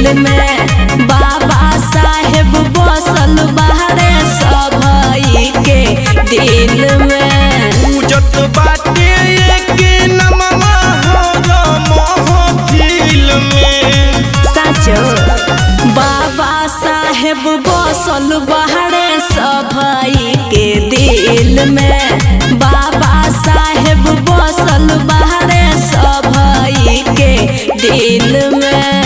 में बाबा साहेब बसल बाहरे सभई के दिल में। पूजत बाटे के नमवा हर महफिल में। साचो बाबा साहेब बसल बाहरे सभई के दिल में। बाबा साहेब बसल बाहरे सभई के दिल में।